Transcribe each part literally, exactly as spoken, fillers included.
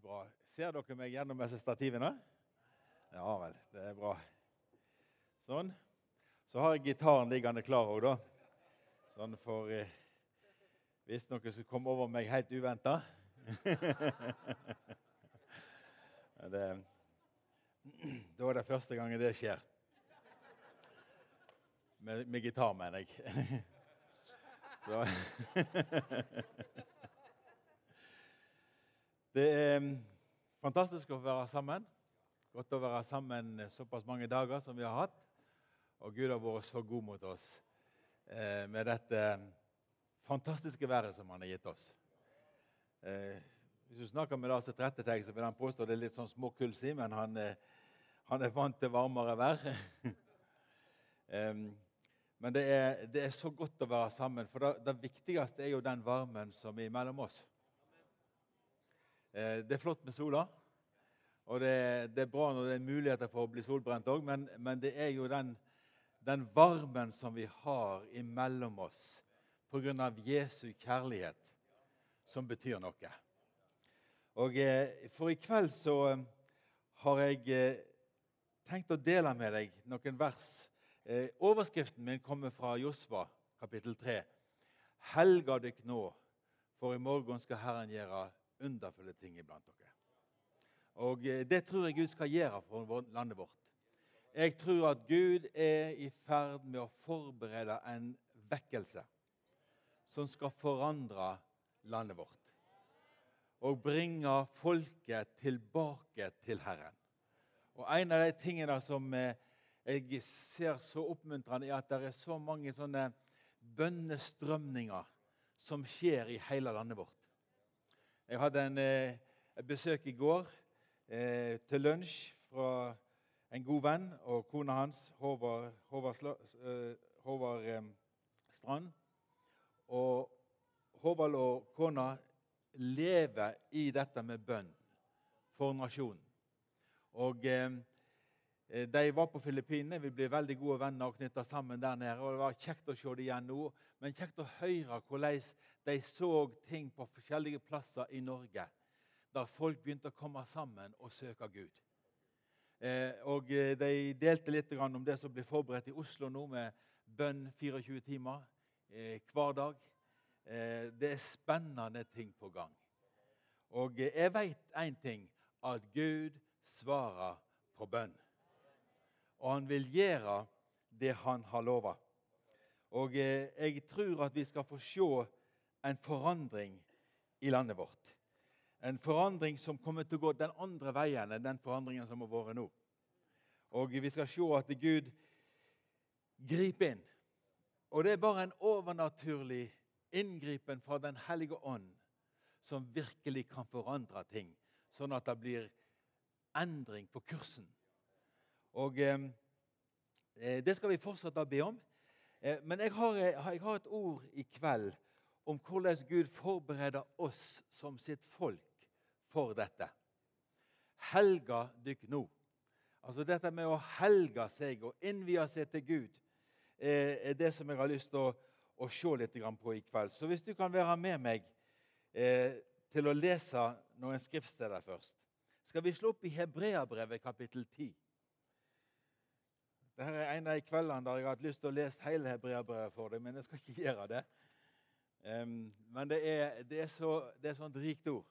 bra. Ser dere meg gjennom disse stativene? Ja vel, det er bra. Sånn. Så har jeg gitaren liggende klar også, da. Sånn for eh, hvis noen skulle komme over meg helt uventet. det, da er det første gangen det skjer. Med, med gitar, mener jeg. Så... Det er fantastisk å være sammen. Godt å være sammen såpass mange dager som vi har hatt. Og Gud har vært så god mot oss eh, med dette fantastiske været som han har gitt oss. Eh, hvis du snakker med Lars Tretteteg, så vil han påstå det er litt sånn småkulsi, men han, eh, han er vant til varmere vær. eh, men det er, det er så godt å være sammen, for det, det viktigste er jo den varmen som er mellom oss. Det er flott med sola, og det, det er bra når det er muligheter for å bli solbrent også, men, men det er jo den, den varmen som vi har imellom oss på grunn av Jesu kjærlighet som betyr noe. Og for i kveld så har jeg tenkt å dele med deg noen vers. Overskriften min kommer fra Josva, kapittel tre. Helga dykk nå, for i morgen skal Herren gjøre underfulle ting iblant dere. Og det tror jeg Gud skal gjøre for landet vårt. Jeg tror at Gud er i ferd med å forberede en vekkelse som skal forandre landet vårt og bringe folket tilbake til Herren. Og en av de tingene som jeg ser så oppmuntrende er at det er så mange sånne bønnestrømninger som skjer i hele landet vårt. Jeg hadde en, eh, et besøk i går eh, til lunsj fra en god venn og kona hans, Håvard, Håvard, Sla, eh, Håvard eh, Strand. Og Håvard og kona lever i dette med bønn for nasjonen. Og eh, de var på Filippinene, vi ble veldig gode venner og knyttet sammen der nede. Og det var kjekt å se dem igjen nå, men kjekt å høre hvordan de så ting på forskjellige plasser i Norge, der folk begynte å komme sammen og søke Gud. Eh, og de delte litt om det som ble forberedt i Oslo nå, med bønn tjuefire timer eh, hver dag. Eh, det er spennende ting på gang. Og jeg vet en ting, at Gud svarer på bønn. Og han vil gjøre det han har lovet. Og eh, jeg tror at vi skal få se en forandring i landet vårt. En forandring som kommer til å gå den andre veien enn den forandringen som har vært nå. Og vi skal se at Gud griper inn. Og det er bare en overnaturlig inngripen fra den hellige ånd som virkelig kan forandre ting, sånn at det blir endring på kursen. Og eh, det skal vi fortsette å be om. Eh, men jeg har, jeg har et ord i kveld om hvordan Gud forbereder oss som sitt folk for dette. Helga dykk nå. Altså dette med å helga seg og innvie seg til Gud eh, er det som jeg har lyst til å, å se litt på i kveld. Så hvis du kan være med meg eh, til å lese noen skriftsteder først. Skal vi slå opp i Hebreabrevet kapittel ti. Dette er en av de kveldene der jeg har hatt lyst til å lese hele Hebreabrevet for deg, men jeg skal ikke gjøre det. Um, men det er, det er så det er sånt rikt ord.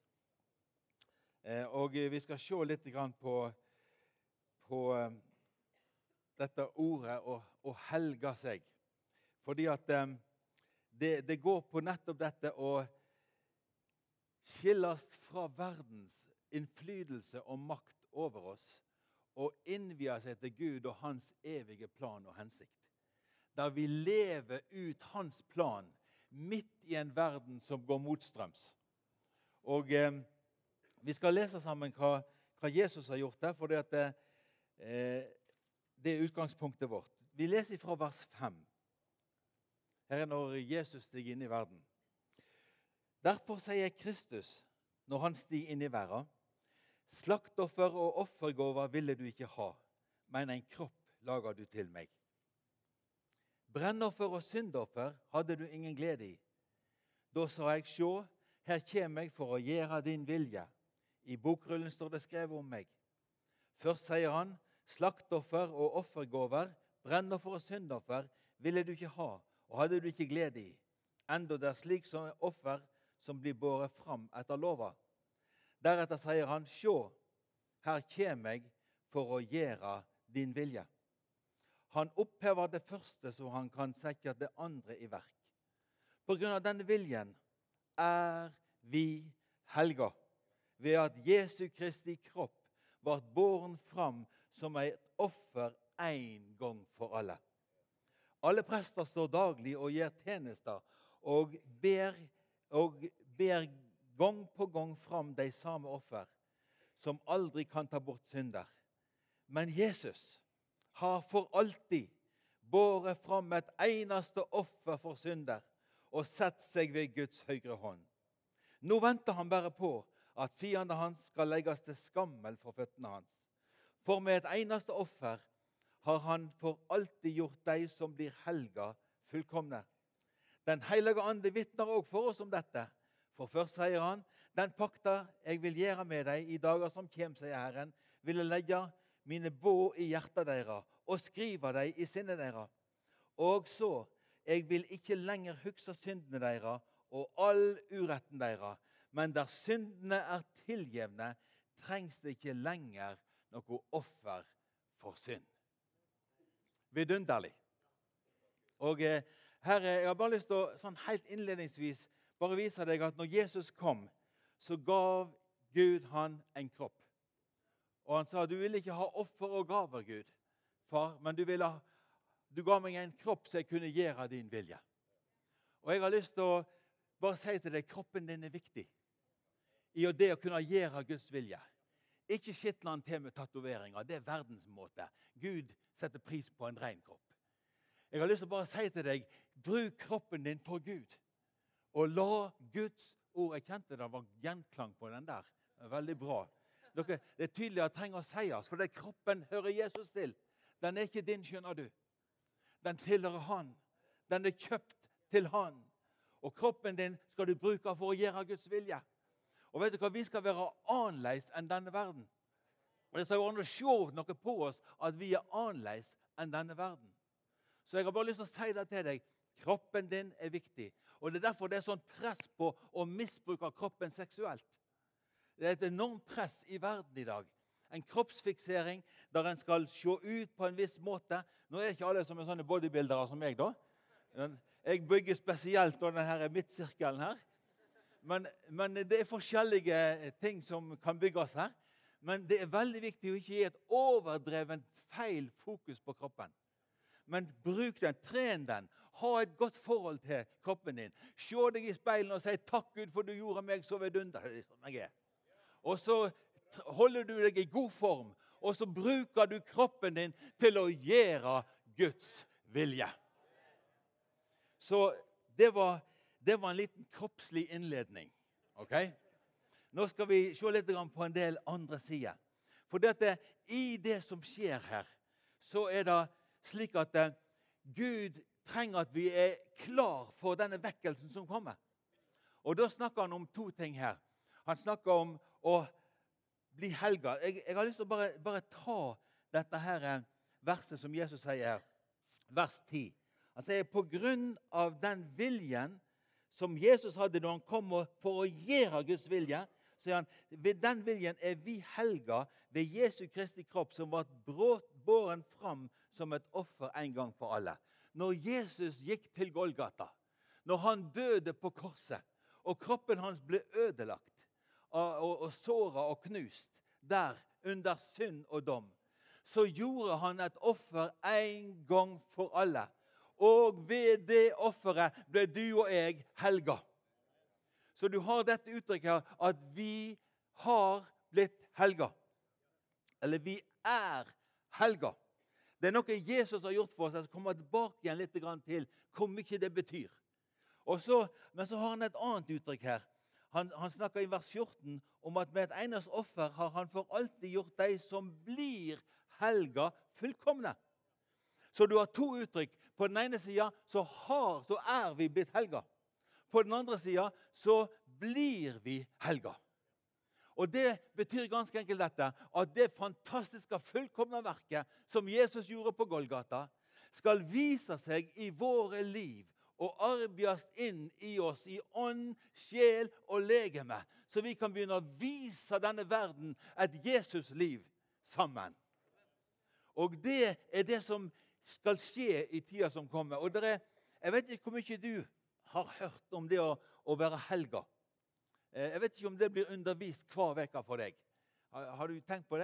Uh, og vi skal se litt grann på, på um, dette ordet å, å helge seg. Fordi at um, det, det går på nettopp dette å skilles fra verdens innflytelse og makt over oss, og innvie seg til Gud og hans evige plan og hensikt. Der vi lever ut hans plan midt i en verden som går motstrøms. Og eh, vi skal lese sammen hva, hva Jesus har gjort der, for det, at det, eh, det er utgangspunktet vårt. Vi leser fra vers fem. Her er når Jesus stiger inn i verden. Derfor sier Kristus, når han stiger inn i verden, slaktoffer og offergåver ville du ikke ha, men en kropp lager du til meg. Brennoffer og syndoffer hadde du ingen glede i. Da sa jeg, sjå, her kommer jeg for å gjøre din vilje. I bokrullen står det skrevet om meg. Først sier han, slaktoffer og offergåver, brennoffer og syndoffer ville du ikke ha, og hadde du ikke glede i. Enda det er slik som offer som blir båret fram etter lova. Deretter sier han, sjå, her kjem jeg for å gjøre din vilje. Han opphever det første så han kan sette det andre i verk. På grunn av denne viljen er vi helga, ved at Jesu Kristi kropp ble båren fram som et offer en gang for alle. Alle prester står daglig og gjør tjenester og ber, og ber gang på gang fram de samme offer, som aldri kan ta bort synder. Men Jesus har for alltid båret fram et eneste offer for synder og sett seg ved Guds høyre hånd. Nå venter han bare på at fienden hans skal legges til skammel for føttene hans. For med et eneste offer har han for alltid gjort de som blir helga fullkomne. Den hellige ande vitner også for oss om dette. For først sier han, den pakta jeg vil gjøre med deg i dager som kjem, sier Herren, vil jeg legge mine bå i hjertet dere og skrive deg i sinnet dere. Og så, jeg vil ikke lenger hukse syndene dere og all uretten dere, men der syndene er tilgjevne, trengs det ikke lenger noe offer for synd. Vidunderlig. Og eh, her, jeg har bare lyst til å, sånn helt innledningsvis, bare vise deg at når Jesus kom, så gav Gud han en kropp. Og han sa, du vil ikke ha offer og gaver, Gud, far, men du, ville, du ga meg en kropp så jeg kunne gjøre din vilje. Og jeg har lyst til å bare si til deg, kroppen din er viktig i det å kunne gjøre Guds vilje. Ikke skittle han til med tatoveringer, det er verdensmåte. Gud setter pris på en ren kropp. Jeg har lyst til å bare si til deg, bruk kroppen din for Gud. Og la Guds ord, jeg kjente det var gjenklang på den der, veldig bra. Dere, det er tydelig at det trenger å sies, for det kroppen hører Jesus til. Den er ikke din, skjønner du. Den tilhører han. Den er kjøpt til han. Og kroppen din skal du bruke for å gjøre Guds vilje. Og vet du hva, vi skal være annerledes enn denne verden. Og det skal jo an å se noe på oss at vi er annerledes enn denne verden. Så jeg har bare lyst til å si det til deg. Kroppen din er viktig. Og det er derfor det er sånn press på å misbruke kroppen seksuelt. Det er et enormt press i verden i dag. En kroppsfiksering der en skal se ut på en viss måte. Nå er ikke alle som er sånne bodybuildere som meg da. Jeg bygger spesielt av denne midtsirkelen her. Men, men det er forskjellige ting som kan bygges her. Men det er veldig viktig å ikke gi et overdreven feil fokus på kroppen. Men bruk den, tren den. Ha et godt forhold til kroppen din. Se deg i speilet og si, takk Gud for du gjorde meg så vidunderlig som jeg er. Og så holder du deg i god form, og så bruker du kroppen din til å gjøre Guds vilje. Så det var, det var en liten kroppslig innledning. Ok? Nå skal vi se litt på en del andre sider. For dette, i det som skjer her, så er det slik at Gud trenger at vi er klar for denne vekkelsen som kommer. Og da snakker han om to ting her. Han snakker om å bli helga. Jeg, jeg har lyst til å bare, bare ta dette her verset som Jesus sier her. Vers ti. Han sier, på grunn av den viljen som Jesus hadde når han kom for å gjøre Guds vilje, så sier han, ved den viljen er vi helga ved Jesu Kristi kropp, som var båren fram som et offer en gang for alle. Når Jesus gikk til Golgata, når han døde på korset, og kroppen hans ble ødelagt, og, og, og såret og knust, der under synd og dom, så gjorde han et offer en gang for alle. Og ved det offeret ble du og jeg helga. Så du har dette uttrykket at vi har blitt helga. Eller vi er helga. Det er noe Jesus har gjort for oss. Jeg skal komme tilbake igjen litt til hvor mye det betyr. Og så, men så har han et annet uttrykk her. Han, han snakker i vers fjorten om at med et eneste offer har han for alltid gjort de som blir helga fullkomne. Så du har to uttrykk. På den ene siden så, har, så er vi blitt helga. På den andre siden så blir vi helga. Og det betyr ganske enkelt dette, at det fantastiske fullkomne verket som Jesus gjorde på Golgata, skal vise seg i våre liv og arbeides inn i oss i ånd, sjel og legeme, så vi kan begynne å vise denne verden et Jesus-liv sammen. Og det er det som skal skje i tida som kommer. Og det er, jeg vet ikke hvor mye du har hørt om det å, å være helga. Jeg vet ikke om det blir undervist hver veka for deg. Har, har du tenkt på det?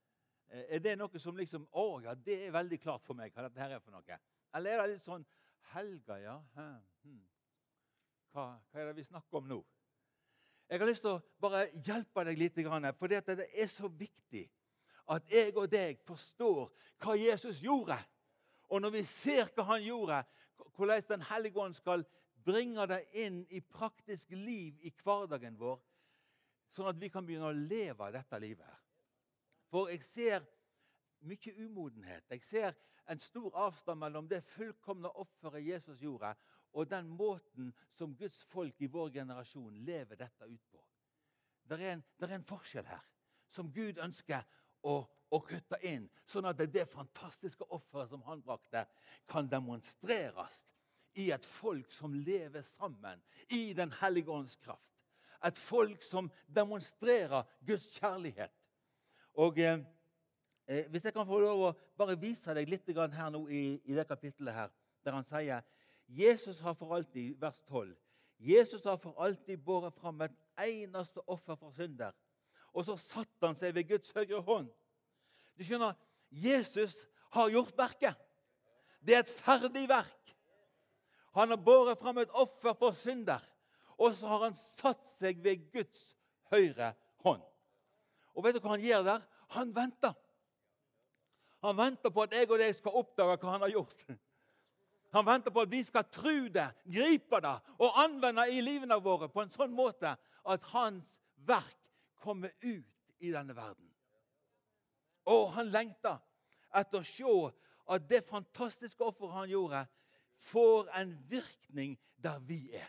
Er det noe som liksom, å ja, det er veldig klart for meg hva dette her er for noe? Eller er det litt sånn, helga, ja, hm. hva, hva er det vi snakker om nå? Jeg har lyst til å bare hjelpe deg litt, for det er så viktig at jeg og deg forstår hva Jesus gjorde. Og når vi ser hva han gjorde, hvordan den Hellige Ånd skal bringe det inn i praktisk liv i hverdagen vår, sånn at vi kan begynne å leve dette livet her. For jeg ser mye umodenhet. Jeg ser en stor avstand mellom det fullkomne offeret Jesus gjorde, og den måten som Guds folk i vår generasjon lever dette ut på. Det er en, det er en forskjell her, som Gud ønsker å, å kutte inn, sånn at det, det fantastiske offeret som han brakte, kan demonstreres i et folk som lever sammen i den Hellige Ånds kraft. Et folk som demonstrerer Guds kjærlighet. Og eh, hvis jeg kan få lov å bare vise deg litt her nå i, i det kapittelet her, der han sier, Jesus har for alltid, vers tolv, Jesus har for alltid båret fram et eneste offer for synder. Og så satt han seg ved Guds høyre hånd. Du skjønner, Jesus har gjort verket. Det er et ferdig verk. Han har båret fram et offer for synder, og så har han satt seg ved Guds høyre hånd. Og vet du hva han gjør der? Han venter. Han venter på at jeg og deg skal oppdage hva han har gjort. Han venter på at vi skal tro det, gripe det og anvende i livene våre på en sånn måte at hans verk kommer ut i denne verden. Og han lengter etter å se at det fantastiske offeret han gjorde, får en virkning der vi er.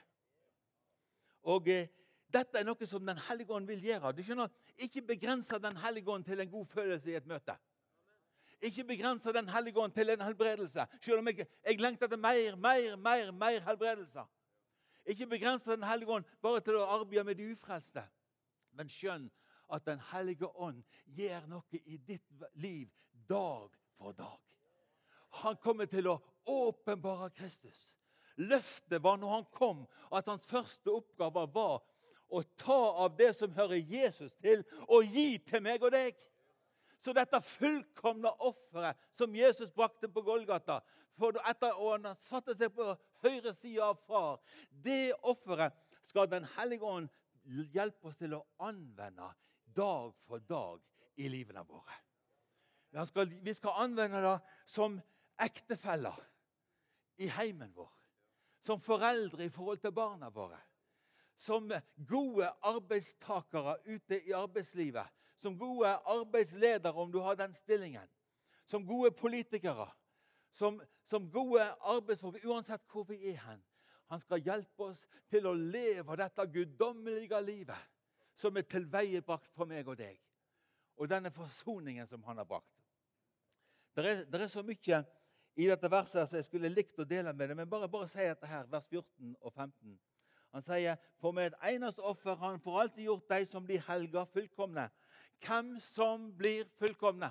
Og eh, dette er noe som den Hellige Ånd vil gjøre. Du skjønner, ikke begrense den Hellige Ånd til en god følelse i et møte. Ikke begrense den Hellige Ånd til en helbredelse. Selv om jeg, jeg lengter etter mer, mer, mer, mer helbredelse. Ikke begrense den Hellige Ånd bare til å arbeide med de ufrelste. Men skjønn at den Hellige Ånd gjør noe i ditt liv dag for dag. Han kommer til å åpenbare Kristus. Løftet var når han kom, at hans første oppgave var å ta av det som hører Jesus til, og gi til meg og deg. Så dette fullkomne offeret som Jesus brakte på Golgata, for etter å han satte seg på høyre side av far, det offeret skal den Hellige Ånd hjelpe oss til å anvende dag for dag i livene våre. Vi skal, vi skal anvende det som ektefeller i heimen vår, som foreldre i forhold til barna våre, som gode arbeidstakere ute i arbeidslivet, som gode arbeidsledere om du har den stillingen, som gode politikere, som, som gode arbeidsfolk, uansett hvor vi er hen. Han skal hjelpe oss til å leve dette guddommelige livet som er tilveiebrakt for meg og deg, og denne forsoningen som han har brakt. Det er, det er så mye i dette verset som jeg skulle likt å dele med det, men bare, bare si dette her, vers fjorten og femten. Han sier, for med et eneste offer har han for alltid gjort de som blir helga fullkomne. Hvem som blir fullkomne?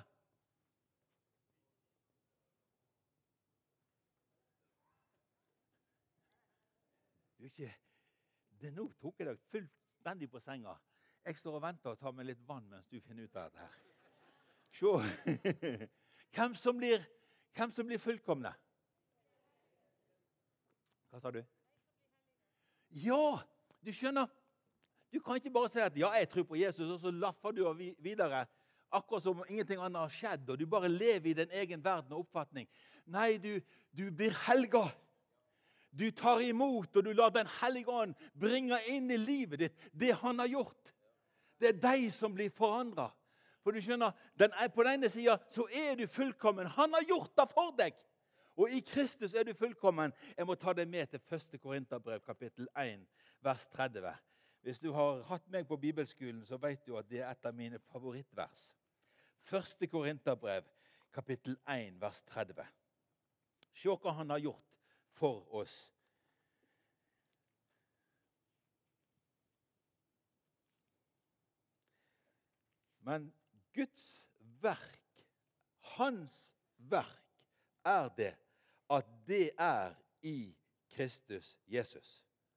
Du ikke, det nå tok jeg deg fullstendig på senga. Jeg står og venter og tar meg litt vann mens du finner ut av dette her. Se. Hvem som blir Hvem som blir fullkomne? Hva sa du? Ja, du skjønner, du kan ikke bare si at ja, jeg tror på Jesus, og så laffer du videre, akkurat som ingenting annet har skjedd, og du bare lever i din egen verden og oppfatning. Nei, du, du blir helga. Du tar imot, og du lar den Hellige Ånd bringe inn i livet ditt det han har gjort. Det er deg som blir forandret. For du skjønner, den er på denne siden så er du fullkommen. Han har gjort det for deg. Og i Kristus er du fullkommen. Jeg må ta deg med til første Korinterbrev, kapittel én, vers tretti. Hvis du har hatt meg på bibelskolen, så vet du at det er et av mine favorittvers. Første Korinterbrev, kapittel én, vers tretti. Se hva han har gjort for oss. Men Guds verk, hans verk, er det at det er i Kristus Jesus.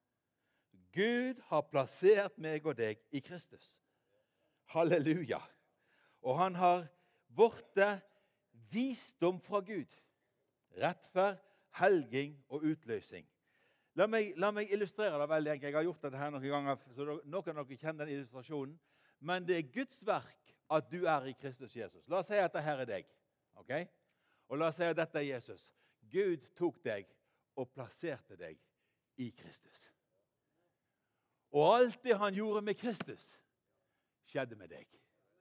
Gud har plassert meg og deg i Kristus. Halleluja. Og han har vorte visdom fra Gud. Rettferd, helging og utløsning. La meg, la meg illustrere det veldig enkelt. Jeg har gjort dette her noen ganger, så noen av dere kjenner den illustrasjonen. Men det er Guds verk at du er i Kristus Jesus. La oss si at dette her er deg. Ok? Og la oss si at dette er Jesus. Gud tok deg og plasserte deg i Kristus. Og alt det han gjorde med Kristus, skjedde med deg.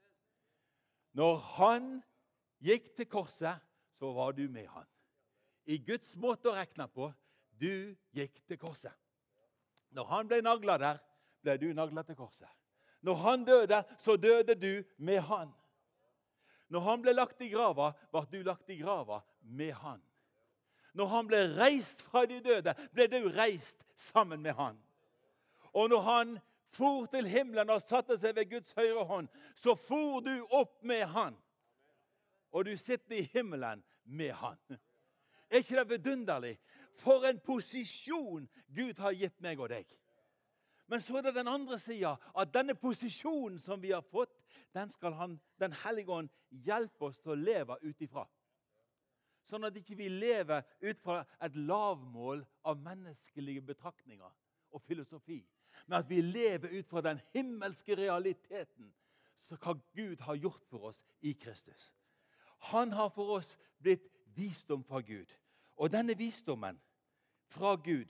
Når han gikk til korset, så var du med han. I Guds måte å regne på, du gikk til korset. Når han ble naglet der, ble du naglet til korset. Når han døde, så døde du med han. Når han ble lagt i grava, var du lagt i grava med han. Når han ble reist fra de døde, ble du reist sammen med han. Og når han for til himmelen og satte seg ved Guds høyre hånd, så for du opp med han. Og du sitter i himmelen med han. Er ikke det vidunderlig? For en posisjon Gud har gitt meg og deg. Men så er det den andre siden, at denne posisjonen som vi har fått, den skal han, den Hellige Ånd, hjelpe oss til å leve ut ifra. Sånn at ikke vi lever ut fra et lavmål av menneskelige betraktninger og filosofi. Men at vi lever ut fra den himmelske realiteten som hva Gud har gjort for oss i Kristus. Han har for oss blitt visdom fra Gud. Og denne visdommen fra Gud,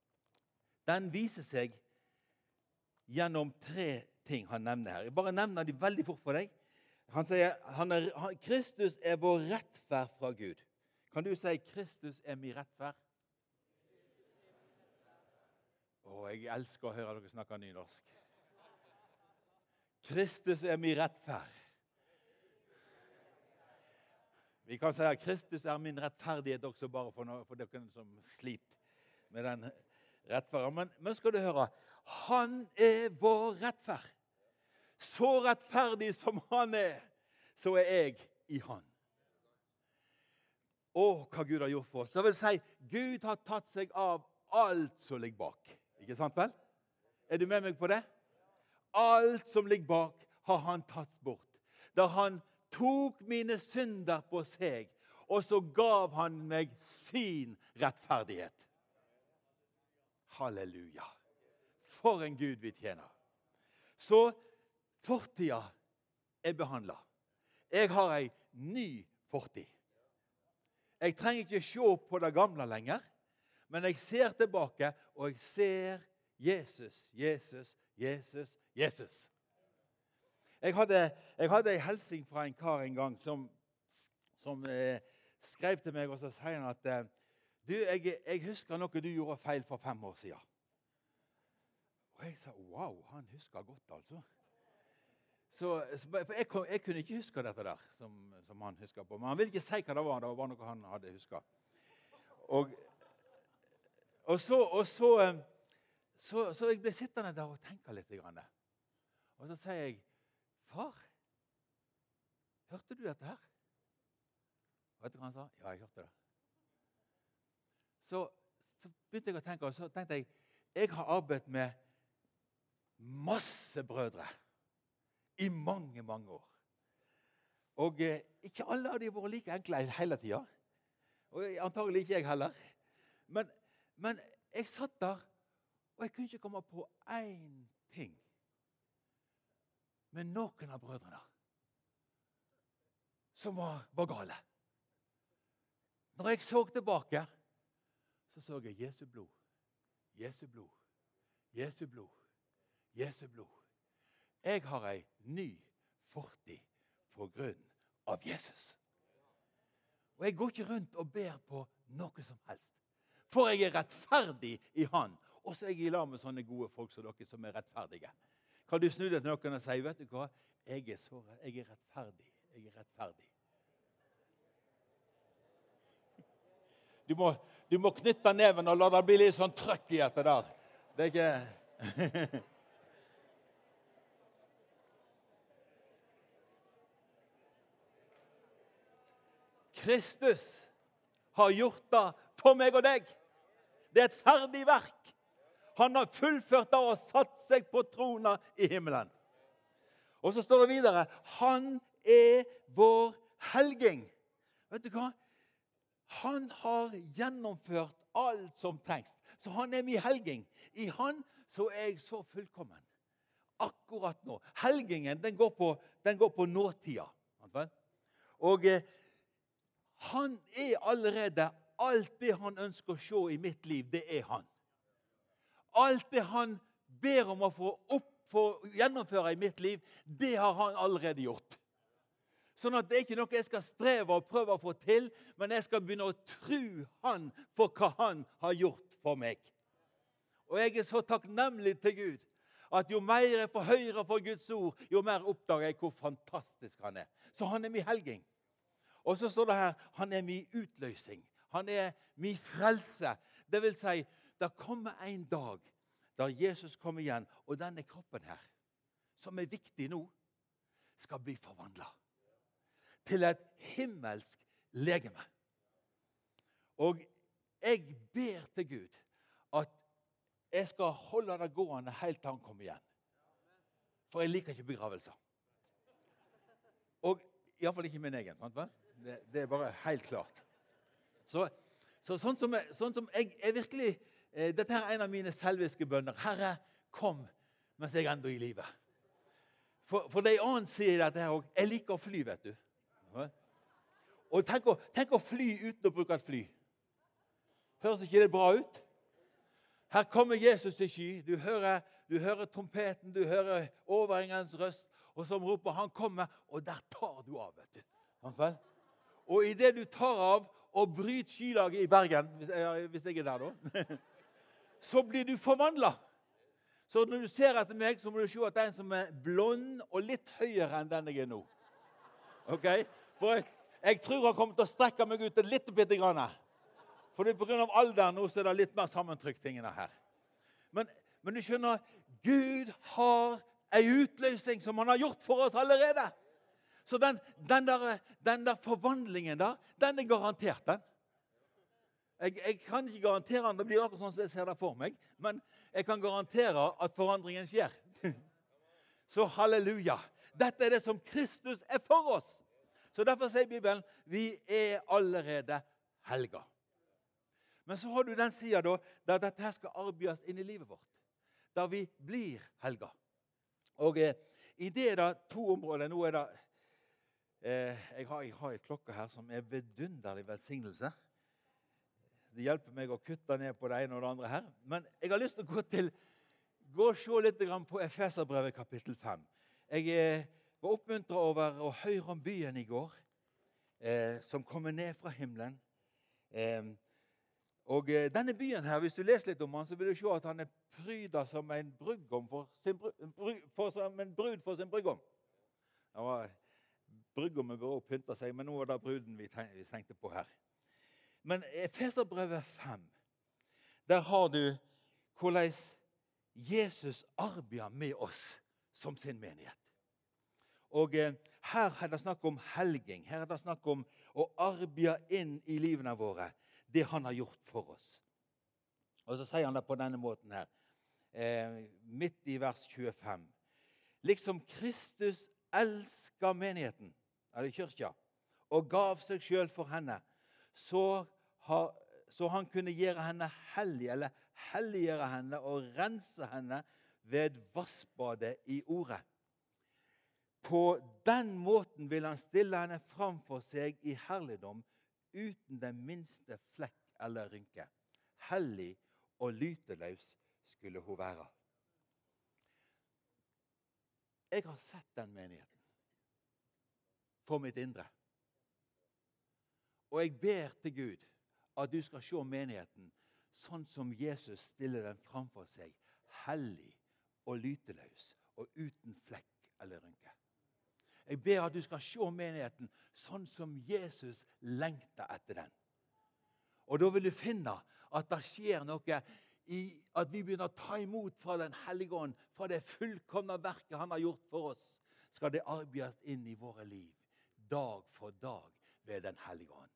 den viser seg gjennom tre ting han nevner her. Jeg bare nevner de veldig fort for deg. Han sier, han er, han, Kristus er vår rettferd fra Gud. Kan du si, Kristus er min rettferd? Å, jeg elsker å høre dere snakke nynorsk. Kristus er min rettferd. Vi kan si at Kristus er min rettferdighet også, bare for, noe, for dere som sliter med den rettferden. Men, men skal du høre, han er vår rettferd. Så rettferdig som han er, så er jeg i han. Å, hva Gud har gjort for oss. Det vil si, Gud har tatt seg av alt som ligger bak. Ikke sant vel? Er du med meg på det? Alt som ligger bak har han tatt bort. Da han tok mine synder på seg, og så gav han meg sin rettferdighet. Halleluja. For en Gud vi tjener. Så fortida er behandlet. Jeg har en ny fortid. Jeg trenger ikke se på det gamle lenger, men jeg ser tilbake, og jeg ser Jesus, Jesus, Jesus, Jesus. Jeg hadde, jeg hadde en hilsing fra en kar en gang som, som eh, skrev til meg, og så sier han at eh, du, jeg, jeg husker noe du gjorde feil for fem år siden. Og jeg sa, wow, han husker godt altså. Så, for jeg, jeg kunne ikke huske dette der, som, som han husker på. Men han ville ikke si hva det var, det var noe han hadde husket. Og, og, så, og så, så, så jeg ble sittende der og tenke litt. Og så sier jeg, far, hørte du dette her? Vet du hva han sa? Ja, jeg hørte det. Så, så begynte jeg å tenke, og så tenkte jeg, jeg har arbeidet med masse brødre i mange, mange år. Og eh, ikke alle av de har vært like enkle hele tiden. Og antagelig ikke jeg heller. Men, men jeg satt der, og jeg kunne ikke komme på én ting med noen av brødrene som var, var gale. Når jeg så tilbake, så så jeg Jesu blod, Jesu blod, Jesu blod, Jesu blod. Jeg har en ny fortid på grunn av Jesus. Og jeg går ikke rundt og ber på noe som helst. For jeg er rettferdig i han, Og så er jeg i lag med sånne gode folk som dere som er rettferdige. Kan du snu deg til noen og si, vet du hva? Jeg er, så, jeg er rettferdig. Jeg er rettferdig. Du må, du må knytte neven og la det bli litt sånn trøkk i etter der. Det er ikke... Kristus har gjort det for meg og deg. Det er et ferdig verk. Han har fullført det og satt seg på trona i himmelen. Og så står det videre, han er vår helging. Vet du hva? Han har gjennomført alt som trengs. Så han er min helging. I han så er jeg så fullkommen. Akkurat nå. Helgingen, den går på, den går på nåtida. Og eh, han er allerede alt det han ønsker å se i mitt liv, det er han. Alt det han ber om å få opp, få gjennomføre i mitt liv, det har han allerede gjort. Sånn at det er ikke noe jeg skal streve og prøve å få til, men jeg skal begynne å tro han for hva han har gjort for meg. Og jeg er så takknemlig til Gud, at jo mer jeg får høre for Guds ord, jo mer oppdager jeg hvor fantastisk han er. Så han er min helging. Og så står det her, han er min utløsning. Han er min frelse. Det vil si, det kommer en dag da Jesus kommer igjen, og denne kroppen her, som er viktig nå, skal bli forvandlet til et himmelsk legeme. Og jeg ber til Gud at jeg skal holde det gående helt til han kommer igjen. For jeg liker ikke begravelser. Og i hvert fall ikke min egen, sant vel? Det, det er bare helt klart. Så, så sånn som, jeg, sånn som jeg, jeg virkelig, eh, dette her er en av mine selviske bønner. Herre, kom mens jeg enda i livet. For, for det er annen sier dette her også. Jeg liker å fly, vet du. Og tenk å, tenk å fly uten å bruke et fly. Høres ikke det bra ut? Her kommer Jesus i sky. Du hører, du hører trompeten, du hører overengens røst, og som roper, han kommer, og der tar du av, vet du. Og i det du tar av og bryter skylaget i Bergen, hvis jeg, hvis jeg er der da, så blir du forvandlet. Så når du ser etter meg, så må du se at det er en som er blond og litt høyere enn den jeg er nå. Ok? For jeg, jeg tror han kommer til å strekke meg ut en litt bitte grann. For det er på grunn av alderen nå, så er det litt mer sammentrykt tingene her. Men, men du skjønner, Gud har en utløsning som han har gjort for oss allerede. Så den, den, der, den der forvandlingen der, den er garantert, den. Jeg, jeg kan ikke garantere den, det blir akkurat sånn som jeg ser det for meg, men jeg kan garantere at forandringen skjer. Så halleluja. Dette er det som Kristus er for oss. Så derfor sier Bibelen, vi er allerede helga. Men så har du den siden da, der dette her skal arbeides inn i livet vårt. Der vi blir helga. Og eh, i det er det to områder. Nå er det, eh, jeg har, jeg har en klokke her som er vidunderlig velsignelse. Det hjelper meg å kutte ned på det ene og det andre her. Men jeg har lyst til å gå til, gå og se litt på Efeserbrevet kapittel fem. Jeg eh, var oppmuntret over å høre om byen i går, eh, som kommer ned fra himmelen. Eh, og eh, denne byen her, hvis du leser litt om han, så vil du se at han er prydet som en brudgom for sin, bru, for, som en brud for sin brudgom. Det var brudgommen bør også pynte seg, men nå var det bruden vi tenkte på her. Men Efeserbrevet fem, der har du hvordan Jesus arbeider med oss som sin menighet. Og eh, her er det snakk om helging. Her er det snakk om å arbeide inn i livene våre det han har gjort for oss. Og så sier han det på denne måten her, eh, midt i vers tjuefem. Liksom Kristus elsker menigheten, eller kyrkja, og gav seg selv for henne, så, ha, så han kunne gjøre henne hellig, eller helliggjøre henne og rense henne ved vassbadet i ordet. På den måten vil han stille henne framfor seg i herligdom, uten den minste flekk eller rynke. Hellig og lyteløs skulle hun være. Jeg har sett den menigheten for mitt indre. Og jeg ber til Gud at du skal se menigheten sånn som Jesus stiller den framfor seg, hellig og lyteløs og uten flekk eller rynke. Jeg ber at du skal se menigheten sånn som Jesus lengter etter den. Og da vil du finne at det skjer noe i at vi begynner å ta imot fra den hellige ånd, fra det fullkomne verket han har gjort for oss, skal det arbeides inn i våre liv, dag for dag ved den hellige ånd.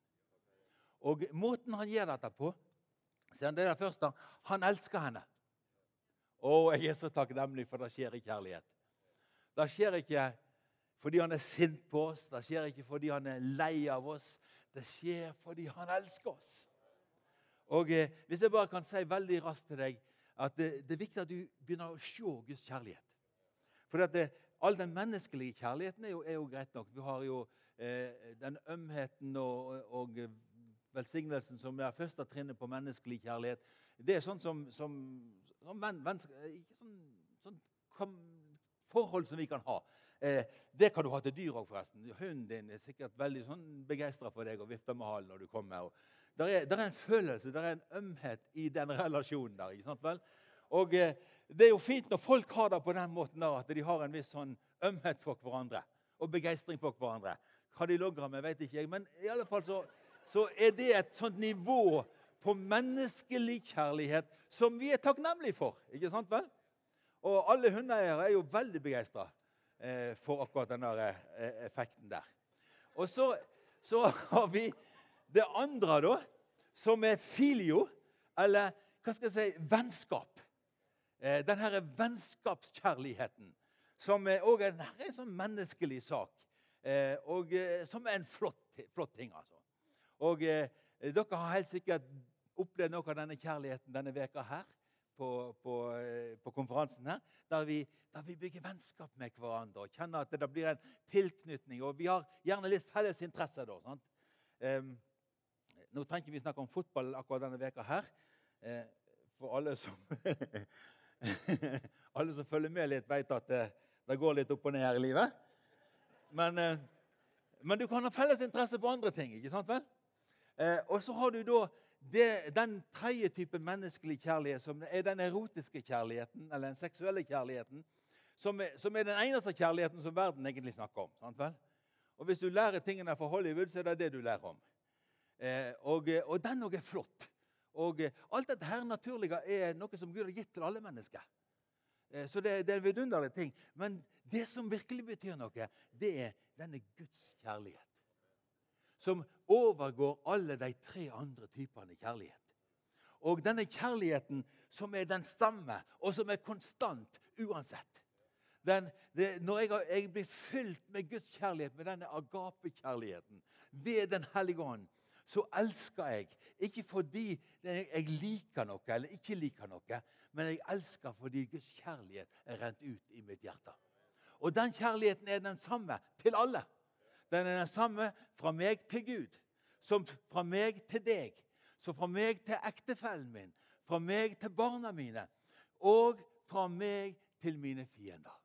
Og måten han gjør dette på, så er det det første, han elsker henne. Og jeg er så takknemlig for det skjer i kjærlighet. Det skjer ikke fordi han er sint på oss, det skjer ikke fordi han er lei av oss, det skjer fordi han elsker oss. Og eh, hvis jeg bare kan si veldig raskt til deg, at det, det er viktig at du begynner å se Guds kjærlighet. For at det, all den menneskelige kjærligheten er jo, er jo greit nok. Vi har jo eh, den ømheten og, og velsignelsen som er første trinnet på menneskelig kjærlighet. Det er sånn som, som, som venn, venn, ikke sånn, sånn kom, forhold som vi kan ha. Eh, det kan du ha til dyr også, forresten. Hunden din er sikkert veldig sånn begeistret for deg og vifter med halen når du kommer. Og der, er, der er en følelse, der er en ømhet i den relasjonen der. Ikke sant vel? Og eh, det er jo fint når folk har det på den måten der, at de har en viss sånn ømhet for hverandre og begeistring for hverandre. Hva de logger med, vet ikke jeg, men i alle fall så, så er det et sånt nivå på menneskelig kjærlighet som vi er takknemlige for. Ikke sant vel? Og alle hundeeiere er jo veldig begeistret eh, for akkurat denne eh, effekten der. Og så, så har vi det andre da, som er filio, eller hva skal jeg si, vennskap. Eh, den her vennskapskjærligheten, som er også en, en sånn menneskelig sak, eh, og eh, som er en flott, flott ting, altså. Og eh, dere har helt sikkert opplevd noe av denne kjærligheten denne veka her, på, på, eh, på konferansen her, der vi, der vi bygger vennskap med hverandre, og kjenner at det blir en tilknytning, og vi har gjerne litt felles interesse da, sant? Eh, Nå trenger vi snakke om fotball akkurat denne veka her. Eh, for alle som, alle som følger med litt, vet at det, det går litt opp og ned her i livet. Men, eh, men du kan ha felles interesse på andre ting, ikke sant vel? Eh, og så har du da det, den tredje typen menneskelig kjærlighet, som er den erotiske kjærligheten, eller den seksuelle kjærligheten, som er, som er den eneste kjærligheten som verden egentlig snakker om. Sant vel? Og hvis du lærer tingene fra Hollywood, så er det det du lærer om. Eh, og, og den også er flott. Og eh, alt dette her naturlige er noe som Gud har gitt til alle mennesker. Eh, så det, det er en vidunderlig ting. Men det som virkelig betyr noe, det er denne Guds kjærlighet. Som overgår alle de tre andre typene kjærlighet. Og denne kjærligheten som er den samme, og som er konstant uansett. Den, det, når jeg, jeg blir fylt med Guds kjærlighet, med denne agape-kjærligheten, ved den hellige ånd, så elsker jeg, ikke fordi jeg liker noe eller ikke liker noe, men jeg elsker fordi Guds kjærlighet er rent ut i mitt hjerte. Og den kjærligheten er den samme til alle. Den er den samme fra meg til Gud, som fra meg til deg, så fra meg til ektefellen min, fra meg til barna mine, og fra meg til mine fiender.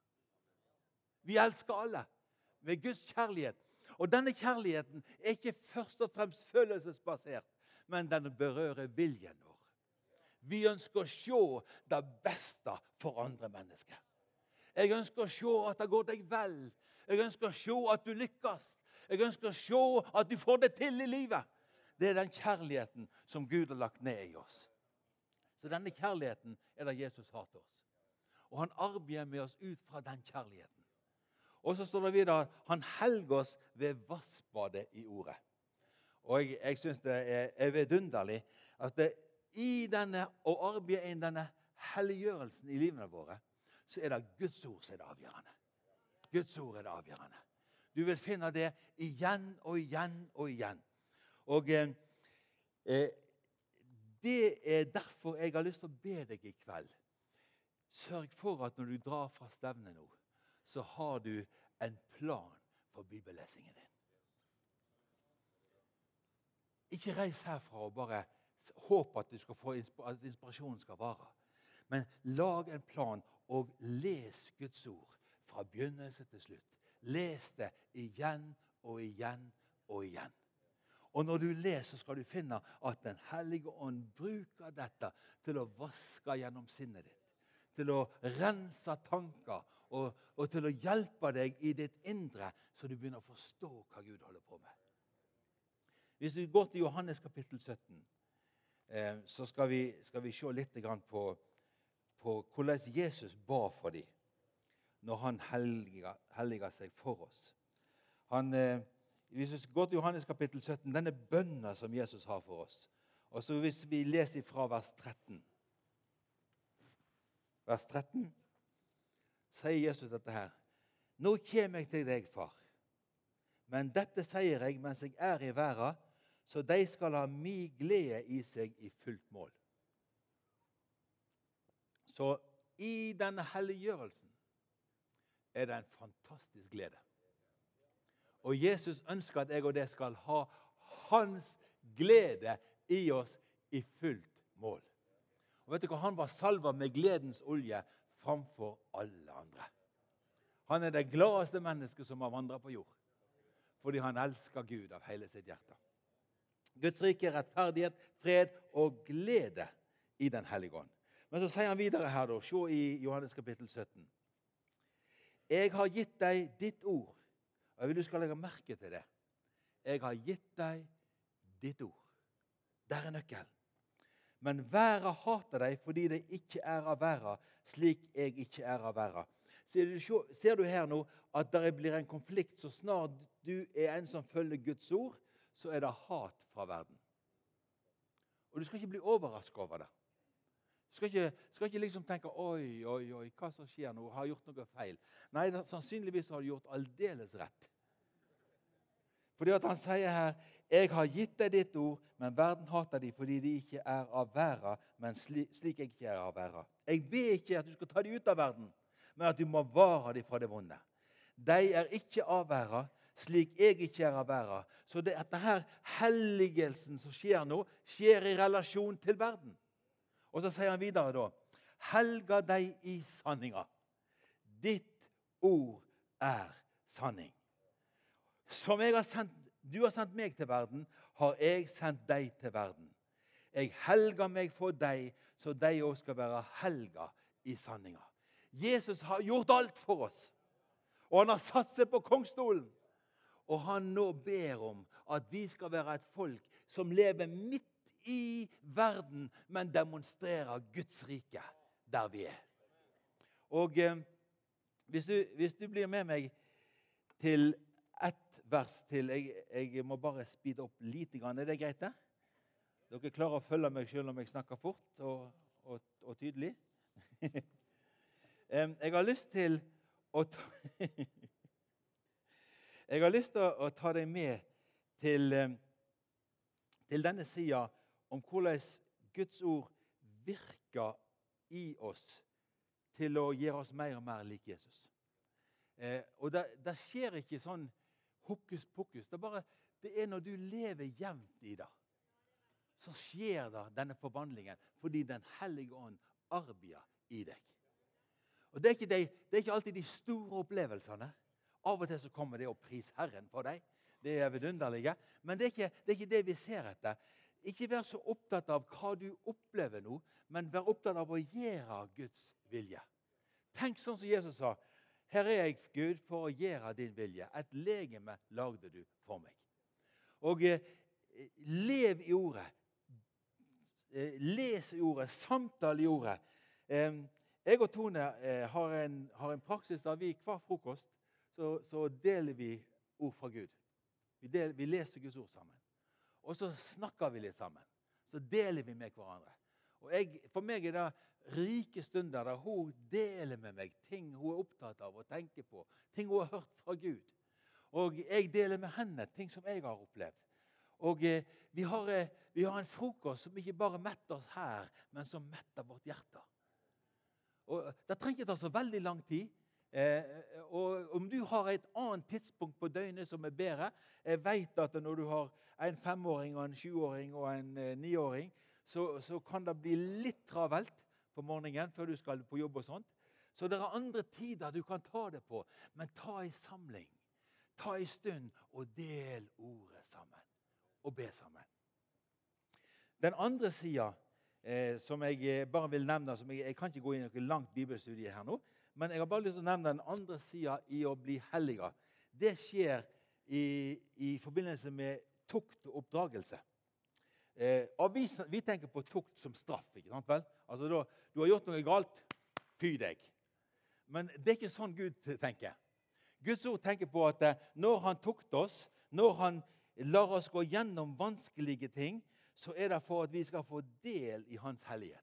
Vi elsker alle med Guds kjærlighet. Og denne kjærligheten er ikke først og fremst følelsesbasert, men den berører viljen vår. Vi ønsker å se det beste for andre mennesker. Jeg ønsker å se at det går deg vel. Jeg ønsker å se at du lykkes. Jeg ønsker å se at du får det til i livet. Det er den kjærligheten som Gud har lagt ned i oss. Så denne kjærligheten er det Jesus har til oss. Og han arbeider med oss ut fra den kjærligheten. Og så står det videre at han helger oss ved vassbadet i ordet. Og jeg, jeg synes det er, er vidunderlig at det, i denne, å arbeide inn denne helliggjørelsen i livene våre, så er det Guds ord som er det avgjørende. Guds ord er det avgjørende. Du vil finne det igjen og igjen og igjen. Og eh, det er derfor jeg har lyst til å be deg i kveld. Sørg for at når du drar fra stevnet nå, så har du en plan for bibellesingen din. Ikke reis herfra og bare håp at du skal få at inspirasjonen skal vare. Men lag en plan og les Guds ord fra begynnelse til slutt. Les det igjen og igjen og igjen. Og når du leser, så skal du finne at Den hellige ånd bruker dette til å vaske gjennom sinnet ditt, til å rense tanker og, og til å hjelpe deg i ditt indre, så du begynner å forstå hva Gud holder på med. Hvis du går til Johannes kapittel sytten, eh, så skal vi, skal vi se litt grann på, på hvordan Jesus ba for dem når han helliger, helliger seg for oss. Han... Eh, Hvis vi går til Johannes kapittel sytten, denne bønnen som Jesus har for oss. Og så hvis vi leser fra vers tretten. Vers tretten sier Jesus dette her. Nå kommer jeg til deg, far. Men dette sier jeg mens jeg er i verden, så de skal ha min glede i seg i fullt mål. Så i denne helliggjørelsen er det en fantastisk glede. Og Jesus ønsker at jeg og det skal ha hans glede i oss i fullt mål. Og vet du hva? Han var salvet med gledens olje framfor alle andre. Han er det gladeste mennesket som har vandret på jord, fordi han elsker Gud av hele sitt hjerte. Guds rike er rettferdighet, fred og glede i den hellige ånd. Men så sier han videre her, da, se i Johannes kapittel sytten. Jeg har gitt deg ditt ord. Og jeg vil du skal legge merke til det. Jeg har gitt deg ditt ord. Der er nøkkelen. Men verden hater deg fordi det ikke er av verden, slik jeg ikke er av verden. Ser du, ser du her nå at det blir en konflikt så snart du er en som følger Guds ord, så er det hat fra verden. Og du skal ikke bli overrasket over det. Du skal ikke, skal ikke liksom tenke, oi, oi, oi, hva som skjer nå? Har jeg gjort noe feil? Nei, det, sannsynligvis har du gjort aldeles rett. Fordi at han sier her, jeg har gitt deg ditt ord, men verden hater de fordi de ikke er av verden, men slik, slik jeg ikke er av verden. Jeg ber ikke at du skal ta de ut av verden, men at du må vare de fra det vonde. De er ikke av verden, slik jeg ikke er av verden. Så det, dette her helligelsen som skjer nå, skjer i relasjon til verden. Og så sier han videre da, helga deg i sanninga. Ditt ord er sanning. Som jeg har sendt, du har sendt meg til verden, har jeg sendt deg til verden. Jeg helger meg for deg, så de også skal være helga i sanninga. Jesus har gjort alt for oss, og han har satt seg på kongstolen. Og han nå ber om at vi skal være et folk som lever midt i verden, men demonstrerer Guds rike der vi er. Og eh, hvis, du, hvis du blir med meg til ett vers til, jeg, jeg må bare speede opp litt, er det greit det? Dere klarer å følge meg selv om jeg snakker fort og, og, og tydelig. Jeg har lyst til å ta, jeg har lyst til å, å ta deg med til, til denne siden om hvordan Guds ord virker i oss til å gjøre oss mer og mer lik Jesus. Eh, og det, det skjer ikke sånn hokus pokus. Det er bare, det er når du lever jevnt i det, så skjer det denne forvandlingen, fordi den hellige ånd arbeider i deg. Og det er, ikke de, det er ikke alltid de store opplevelsene. Av og til så kommer det å prise Herren for deg. Det er vidunderlige. Men det er, ikke, det er ikke det vi ser etter. Ikke vær så opptatt av hva du opplever nå, men vær opptatt av å gjøre Guds vilje. Tenk sånn som Jesus sa, her er jeg, Gud, for å gjøre din vilje. Et legeme lagde du for meg. Og eh, lev i ordet. Eh, les i ordet, samtale i ordet. Eh, jeg og Tone eh, har, en, har en praksis der vi hver frokost så, så deler vi ord fra Gud. Vi, del, vi leser Guds ord sammen. Og så snakker vi litt sammen. Så deler vi med hverandre. Og jeg, for meg er det rike stunder der hun deler med meg ting hun er opptatt av å tenke på. Ting hun har hørt fra Gud. Og jeg deler med henne ting som jeg har opplevd. Og eh, vi, har, eh, vi har en frokost som ikke bare metter oss her, men som metter vårt hjerte. Og det trenger ikke ta så veldig lang tid. Eh, og om du har et annet tidspunkt på døgnet som er bedre, jeg vet at når du har en femåring og en sjuåring og en eh, niåring, så, så kan det bli litt travelt på morgenen før du skal på jobb og sånt. Så det er andre tider du kan ta det på, men ta en samling. Ta en stund og del ordet sammen. og be sammen. Den andre siden, eh, som jeg bare vil nevne, som jeg, jeg kan ikke gå inn i noe langt bibelstudie her nå, men jeg har bare lyst til å nevne den andre siden i å bli hellige. Det skjer i, i forbindelse med tukt og oppdragelse. Eh, og vi, vi tenker på tukt som straff, ikke sant vel? Altså da, du har gjort noe galt, fy deg. Men det er ikke sånn Gud tenker. Guds ord tenker på at eh, når han tukter oss, når han lar oss gå gjennom vanskelige ting, så er det for at vi skal få del i hans hellighet.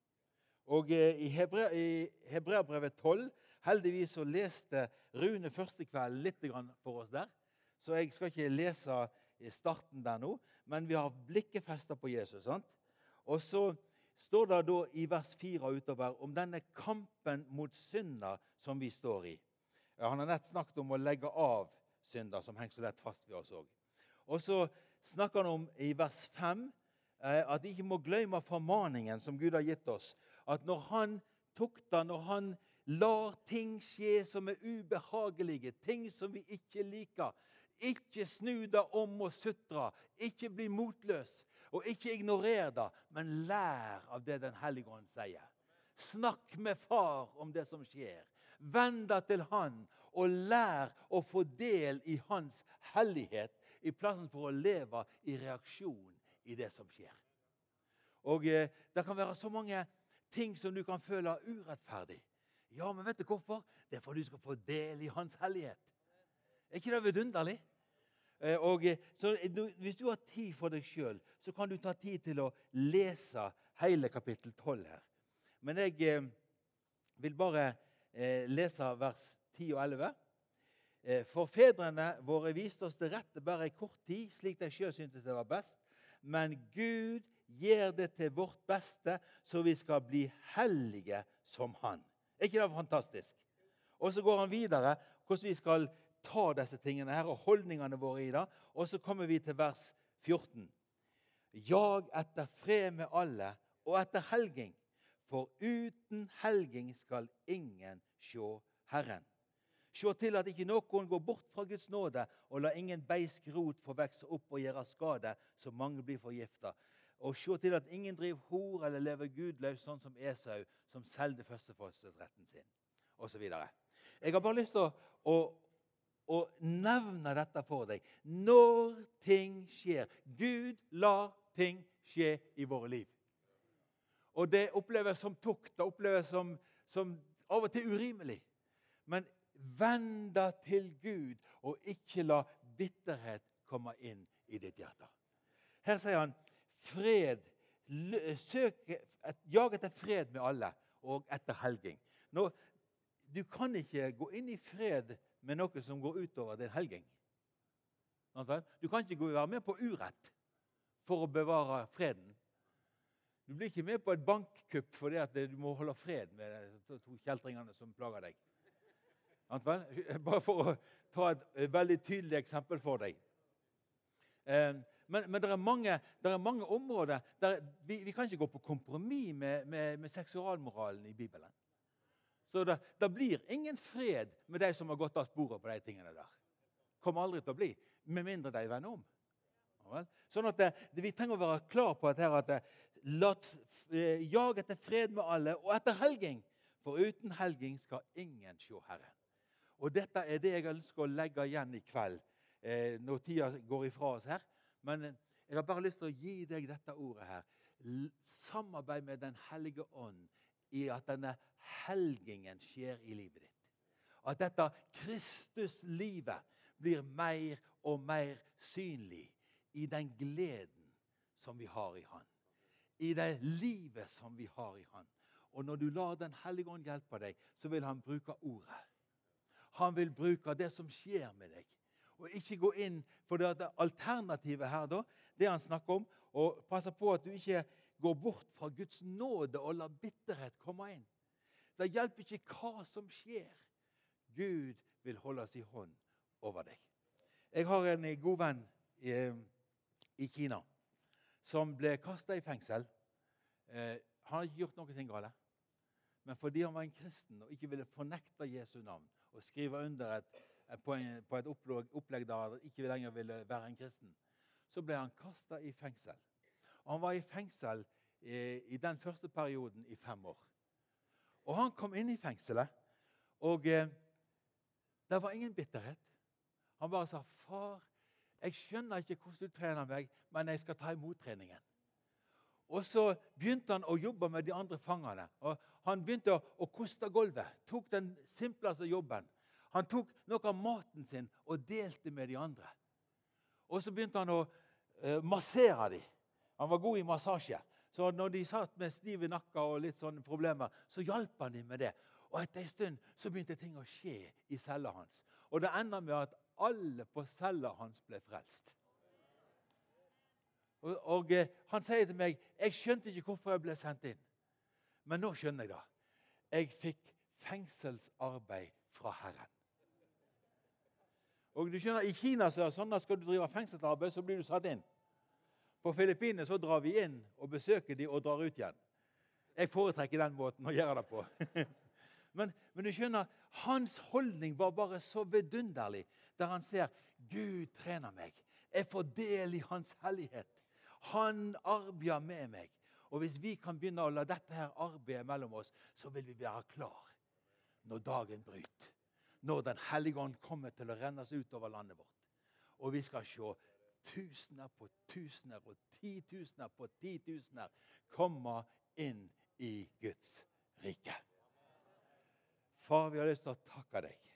Og eh, i, Hebrea, i Hebreabrevet tolv, heldigvis så leste Rune første kveld litt for oss der, så jeg skal ikke lese starten der nå, men vi har blikket festet på Jesus, sant? Og så står det da i vers fire utover om denne kampen mot synder som vi står i. Han har nett snakket om å legge av synder som henger så lett fast ved oss også. Og så snakker han om i vers fem at vi ikke må glemme formaningen som Gud har gitt oss. At når han tukter, når han lar ting skje som er ubehagelige, ting som vi ikke liker, ikke snu det om og sutre, ikke bli motløs, og ikke ignorer det, men lær av det den Hellige Ånd sier. Snakk med far om det som skjer. Vend deg til han, og lær å få del i hans hellighet, i plassen for å leve i reaksjon i det som skjer. Og eh, det kan være så mange ting som du kan føle urettferdig. Ja, men vet du hvorfor? Det er for at du skal få del i hans hellighet. Er ikke det vidunderlig? Eh, og, så, hvis du har tid for deg selv, så kan du ta tid til å lese hele kapittel tolv her. Men jeg eh, vil bare eh, lese vers ti og elleve. Eh, for fedrene våre viste oss det rette bare i kort tid, slik de selv syntes det var best. Men Gud gjør det til vårt beste, så vi skal bli hellige som han. Er ikke det fantastisk? Og så går han videre, hvordan vi skal ta disse tingene her, og holdningene våre i det. Og så kommer vi til vers fjorten. Jag etter fred med alle, og etter helging. For uten helging skal ingen se Herren. Se til at ikke noen går bort fra Guds nåde, og la ingen beisk rot få vekse opp og gjøre skade, så mange blir forgiftet. Og se til at ingen driver hor eller lever gudløs, sånn som Esau, som selgte førstefødselsretten sin, og så videre. Jeg har bare lyst til å, å, å nevne dette for deg. Når ting skjer, Gud lar ting skje i våre liv. Og det oppleves som tukt, det oppleves som, som av og til urimelig. Men vend deg til Gud, og ikke la bitterhet komme inn i ditt hjerte. Her sier han, fred, søk, jag etter fred med alle, og etter helging. Nå, du kan ikke gå inn i fred med noe som går utover din helging. Du kan ikke være med på urett for å bevare freden. Du blir ikke med på et bankkupp fordi at du må holde fred med de to kjeltringene som plager deg. Bare for å ta et veldig tydelig eksempel for deg. Men, men det, er mange, det er mange områder der vi, vi kan ikke gå på kompromiss med, med, med seksualmoralen i Bibelen. Så det, det blir ingen fred med de som har gått av sporet på de tingene der. Kommer aldri til å bli, med mindre de vender om. Sånn at det, det, vi trenger å være klar på at, her, at det, la jag etter fred med alle, og etter helging. For uten helging skal ingen se Herren. Og dette er det jeg ønsker å legge igjen i kveld, eh, når tida går ifra oss her. Men jeg har bare lyst til å gi deg dette ordet her. Samarbeid med den Hellige Ånd i at denne helgingen skjer i livet ditt. At dette Kristus-livet blir mer og mer synlig i den gleden som vi har i Han. I det livet som vi har i Han. Og når du lar den Hellige Ånd hjelpe deg, så vil Han bruke ordet. Han vil bruke det som skjer med deg. Og ikke gå inn for det alternativet her da, det han snakker om, og passe på at du ikke går bort fra Guds nåde og la bitterhet komme inn. Det hjelper ikke hva som skjer. Gud vil holde sin hånd over deg. Jeg har en god venn i, i Kina som ble kastet i fengsel. Eh, han har ikke gjort noe ting galt. Men fordi han var en kristen og ikke ville fornekte Jesu navn og skrive under et, på, en, på et opplegg, opplegg der han ikke lenger ville være en kristen, så ble han kastet i fengsel. Og han var i fengsel eh, i den første perioden i fem år. Og han kom inn i fengselet, og eh, det var ingen bitterhet. Han bare sa, far, jeg skjønner ikke hvordan du trener meg, men jeg skal ta imot treningen. Og så begynte han å jobbe med de andre fangene. Og han begynte å, å koste gulvet, tok den simpleste jobben. Han tok noe av maten sin og delte med de andre. Og så begynte han å eh, massere dem. Han var god i massasje. Så når de satt med stive nakker og litt sånne problemer, så hjalp han dem med det. Og etter en stund så begynte ting å skje i cella hans. Og det enda med at alle på cella hans ble frelst. Og, og eh, han sier til meg, jeg skjønte ikke hvorfor jeg ble sendt inn. Men nå skjønner jeg det. Jeg fikk fengselsarbeid fra Herren. Og du skjønner, i Kina så er det sånn at skal du drive fengselsarbeid, så blir du satt inn. På Filippinene så drar vi inn og besøker de og drar ut igjen. Jeg foretrekker den måten å gjøre det på. men, men du skjønner, hans holdning var bare så vidunderlig, der han ser, Gud trener meg. Jeg får del i hans hellighet. Han arbeider med meg. Og hvis vi kan begynne å la dette her arbeidet mellom oss, så vil vi være klar når dagen bryter. Når den hellige ånd kommer til å rennes ut over landet vårt. Og vi skal se tusener på tusener og titusener på titusener komme inn i Guds rike. Far, vi har lyst til å takke deg.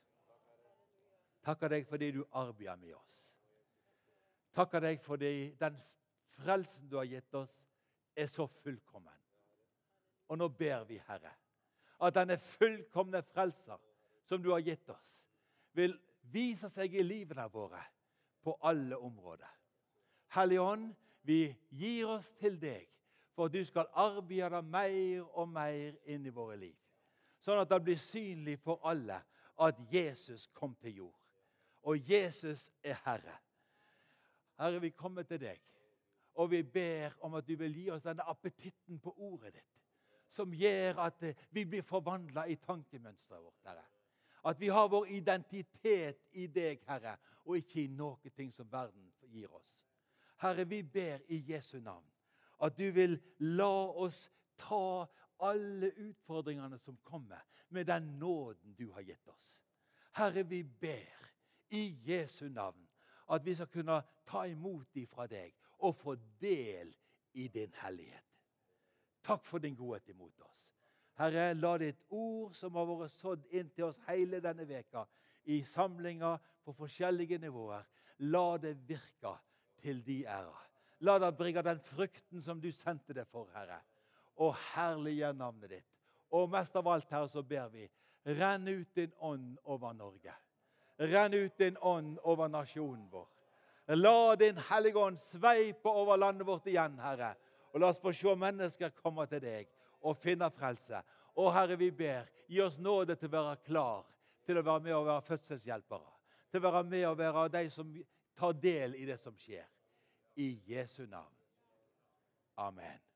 Takke deg fordi du arbeider med oss. Takke deg fordi den frelsen du har gitt oss er så fullkommen. Og nå ber vi, Herre, at denne fullkomne frelser som du har gitt oss, vil vise seg i livene våre på alle områder. Hellige Ånd, vi gir oss til deg for at du skal arbeide mer og mer inn i våre liv. Sånn at det blir synlig for alle at Jesus kom til jord. Og Jesus er Herre. Herre, vi kommer til deg, og vi ber om at du vil gi oss denne appetitten på ordet ditt, som gjør at vi blir forvandlet i tankemønstret vårt, Herre. At vi har vår identitet i deg, Herre, og ikke i noe ting som verden gir oss. Herre, vi ber i Jesu navn at du vil la oss ta alle utfordringene som kommer med den nåden du har gitt oss. Herre, vi ber i Jesu navn at vi skal kunne ta imot dem fra deg og få del i din hellighet. Takk for din godhet imot oss. Herre, la ditt ord som har vært sådd inn til oss hele denne veka i samlinger på forskjellige nivåer, la det virke til de ære. La det bringe den frukten som du sendte det for, Herre. Og herliggjør navnet ditt. Og mest av alt, Herre, så ber vi, renn ut din ånd over Norge. Renn ut din ånd over nasjonen vår. La din hellige ånd sveipe over landet vårt igjen, Herre. Og la oss få se mennesker komme til deg og finne frelse. Og Herre, vi ber, gi oss nåde til å være klar, til å være med og være fødselshjelpere, til å være med og være de som tar del i det som skjer. I Jesu navn. Amen.